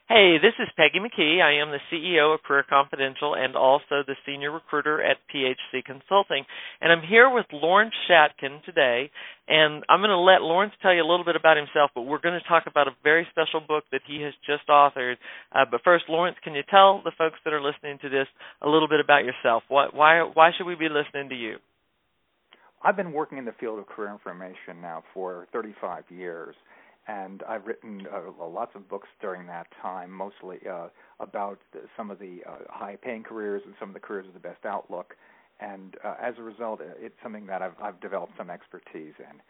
Hey, this is Peggy McKee. I am the CEO of Career Confidential and also the Senior Recruiter at PHC Consulting. And I'm here with Lawrence Shatkin today, and I'm going to let Lawrence tell you a little bit about himself, but we're going to talk about a very special book that he has just authored. But first, Lawrence, can you tell the folks that are listening to this a little bit about yourself? Why should we be listening to you? I've been working in the field of career information now for 35 years. And I've written lots of books during that time, mostly about some of the high-paying careers and some of the careers with the best outlook. And as a result, it's something that I've developed some expertise in.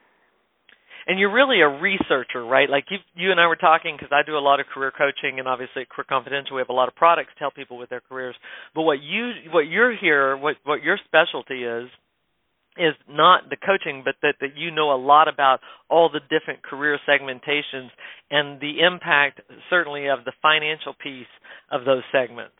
And you're really a researcher, right? Like you and I were talking because I do a lot of career coaching, and obviously at Career Confidential we have a lot of products to help people with their careers. But what your specialty is not the coaching, but that you know a lot about all the different career segmentations and the impact, certainly, of the financial piece of those segments.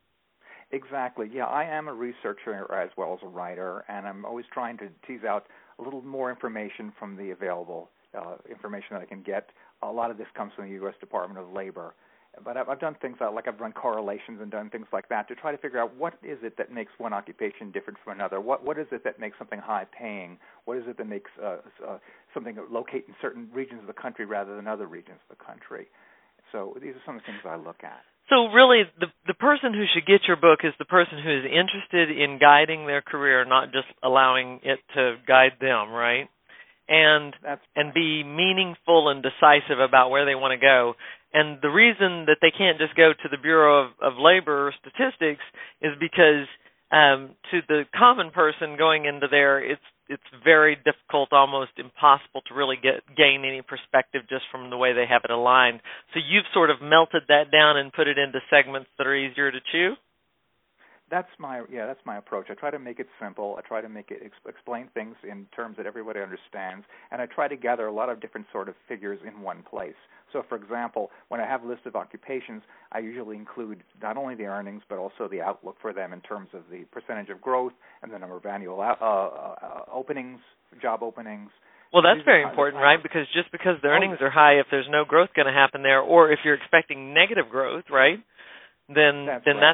Exactly. Yeah, I am a researcher as well as a writer, and I'm always trying to tease out a little more information from the available information that I can get. A lot of this comes from the U.S. Department of Labor. But I've done things like I've run correlations and done things like that to try to figure out what is it that makes one occupation different from another. What is it that makes something high-paying? What is it that makes something locate in certain regions of the country rather than other regions of the country? So these are some of the things I look at. So really, the person who should get your book is the person who is interested in guiding their career, not just allowing it to guide them, right? And be meaningful and decisive about where they want to go. And the reason that they can't just go to the Bureau of Labor Statistics is because to the common person going into there, it's very difficult, almost impossible to really gain any perspective just from the way they have it aligned. So you've sort of melted that down and put it into segments that are easier to chew? That's my approach. I try to make it simple. I try to make it explain things in terms that everybody understands, and I try to gather a lot of different sort of figures in one place. So, for example, when I have a list of occupations, I usually include not only the earnings but also the outlook for them in terms of the percentage of growth and the number of annual openings, job openings. Well, that's very important, right? Because just because the earnings are high, if there's no growth going to happen there, or if you're expecting negative growth, right? Then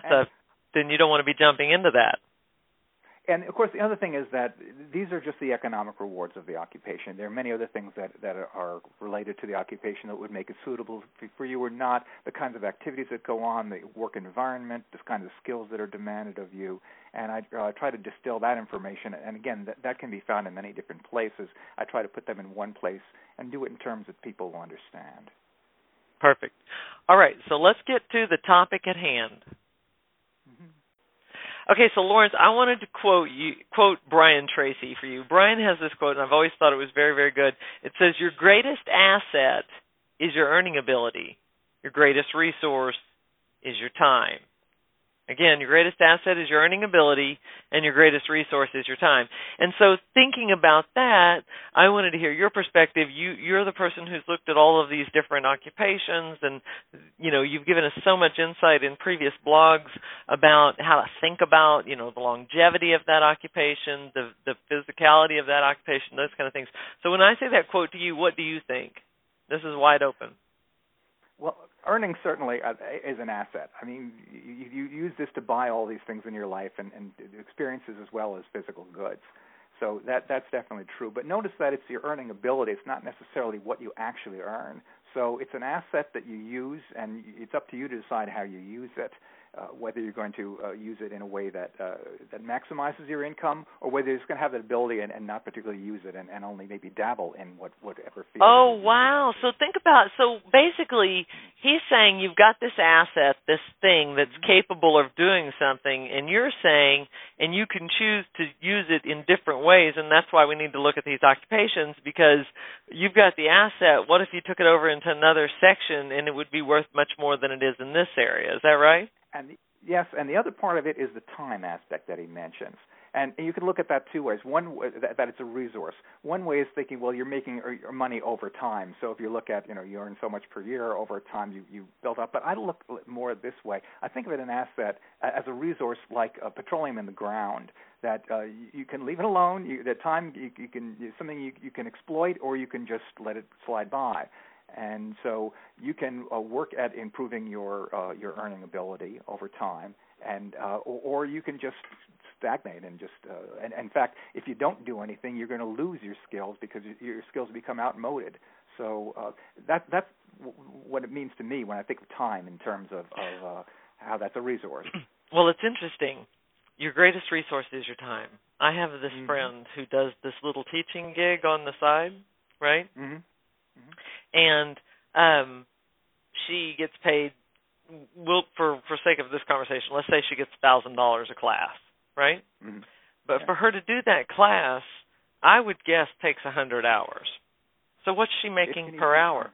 you don't want to be jumping into that. And, of course, the other thing is that these are just the economic rewards of the occupation. There are many other things that are related to the occupation that would make it suitable for you or not, the kinds of activities that go on, the work environment, the kinds of skills that are demanded of you. And I try to distill that information. And, again, that can be found in many different places. I try to put them in one place and do it in terms that people will understand. Perfect. All right, so let's get to the topic at hand. Okay, so Lawrence, I wanted to quote Brian Tracy for you. Brian has this quote, and I've always thought it was very, very good. It says, "Your greatest asset is your earning ability. Your greatest resource is your time." Again, your greatest asset is your earning ability, and your greatest resource is your time. And so thinking about that, I wanted to hear your perspective. You're the person who's looked at all of these different occupations, and you've given us so much insight in previous blogs about how to think about, the longevity of that occupation, the physicality of that occupation, those kind of things. So when I say that quote to you, what do you think? This is wide open. Well, earnings certainly is an asset. I mean, you use this to buy all these things in your life and experiences as well as physical goods. So that's definitely true. But notice that it's your earning ability. It's not necessarily what you actually earn. So it's an asset that you use, and it's up to you to decide how you use it, whether you're going to use it in a way that maximizes your income, or whether you're just going to have that ability and not particularly use it and only maybe dabble in whatever field. Oh, wow. So basically he's saying you've got this asset, this thing that's capable of doing something, and you're saying, and you can choose to use it in different ways, and that's why we need to look at these occupations, because you've got the asset. What if you took it over into another section and it would be worth much more than it is in this area? Is that right? Yes, and the other part of it is the time aspect that he mentions. And you can look at that two ways. One, that it's a resource. One way is thinking, well, you're making your money over time. So if you look at, you earn so much per year over time, you build up. But I look more this way. I think of it an asset as a resource like petroleum in the ground, that you can leave it alone. The time you can something you can exploit, or you can just let it slide by. And so you can work at improving your earning ability over time, and or you can just stagnate and just and in fact, if you don't do anything, you're going to lose your skills because your skills become outmoded. So that's what it means to me when I think of time in terms of how that's a resource. Well, it's interesting. Your greatest resource is your time. I have this friend who does this little teaching gig on the side, right? And she gets paid. For sake of this conversation, let's say she gets $1,000 a class, right? But for her to do that class, I would guess takes 100 hours. So what's she making per hour?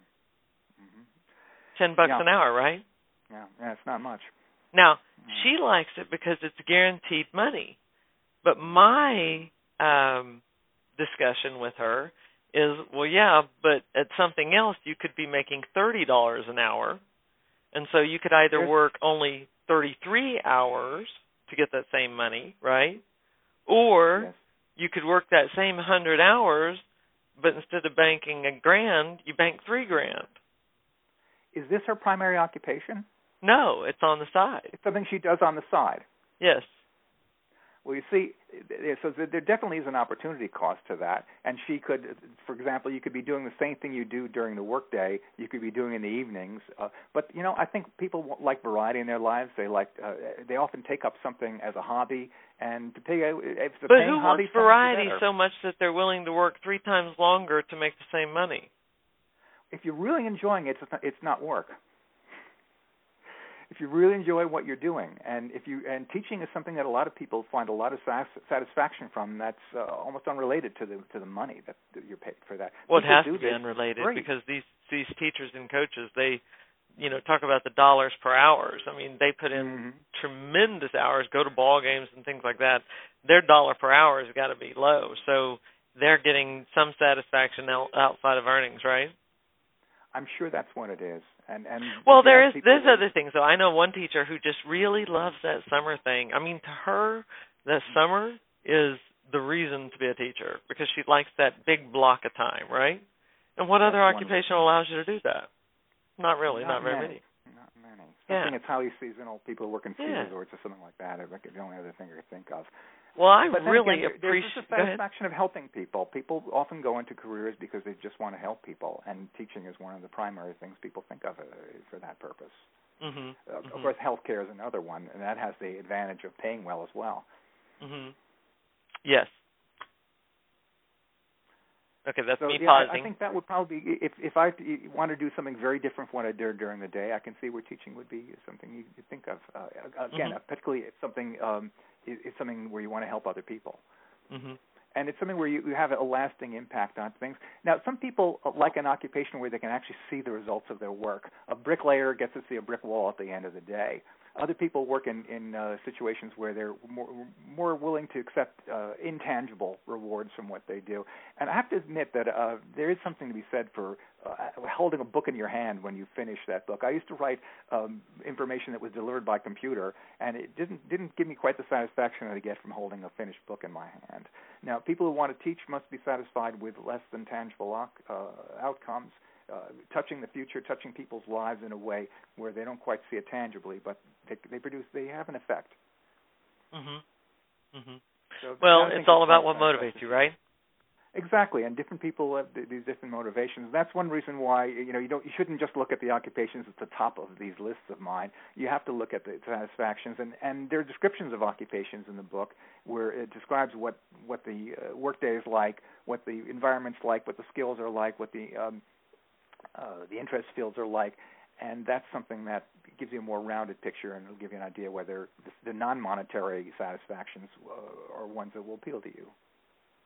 $10 an hour, right? Yeah, it's not much. Now, she likes it because it's guaranteed money. But my discussion with her is, well, yeah, but at something else you could be making $30 an hour. And so you could either work only 33 hours to get that same money, right? Or you could work that same 100 hours, but instead of banking $1,000, you bank $3,000. Is this her primary occupation? No, it's on the side. It's something she does on the side. Yes. Well, you see, so there definitely is an opportunity cost to that. And she could, for example, you could be doing the same thing you do during the workday. You could be doing in the evenings. But you know, I think people like variety in their lives. They often take up something as a hobby, and to pay. If it's a but paying who hobby, wants variety so much that they're willing to work 3 times longer to make the same money? If you're really enjoying it, it's not work. If you really enjoy what you're doing, and teaching is something that a lot of people find a lot of satisfaction from, that's almost unrelated to the money that you're paid for that. Well, people it has to be unrelated because these teachers and coaches, they talk about the dollars per hours. I mean, they put in tremendous hours, go to ball games and things like that. Their dollar per hour has got to be low, so they're getting some satisfaction outside of earnings, right? I'm sure that's what it is. And well, there's other things though. I know one teacher who just really loves that summer thing. I mean, to her, the summer is the reason to be a teacher because she likes that big block of time, right? And what other occupation allows you to do that? Not really, not very many. Not many. Something that's highly seasonal. People who work in ski resorts or something like that. That's the only other thing I could think of. Well, I but really appreciate the satisfaction of helping people. People often go into careers because they just want to help people, and teaching is one of the primary things people think of for that purpose. Of course, healthcare is another one, and that has the advantage of paying well as well. Yes. Okay, that's me pausing. I think that would probably be, if I want to do something very different from what I do during the day, I can see where teaching would be something you think of. Again, particularly if something is something where you want to help other people. And it's something where you have a lasting impact on things. Now, some people like an occupation where they can actually see the results of their work. A bricklayer gets to see a brick wall at the end of the day. Other people work in situations where they're more willing to accept intangible rewards from what they do. And I have to admit that there is something to be said for holding a book in your hand when you finish that book. I used to write information that was delivered by computer, and it didn't give me quite the satisfaction that I get from holding a finished book in my hand. Now, people who want to teach must be satisfied with less than tangible outcomes. Touching the future, touching people's lives in a way where they don't quite see it tangibly, but they have an effect. So well, it's all about what motivates you, right? Exactly, and different people have these different motivations. That's one reason why you shouldn't just look at the occupations at the top of these lists of mine. You have to look at the satisfactions, and there are descriptions of occupations in the book where it describes what the workday is like, what the environment's like, what the skills are like, what the interest fields are like, and that's something that gives you a more rounded picture, and it'll give you an idea whether the non-monetary satisfactions are ones that will appeal to you.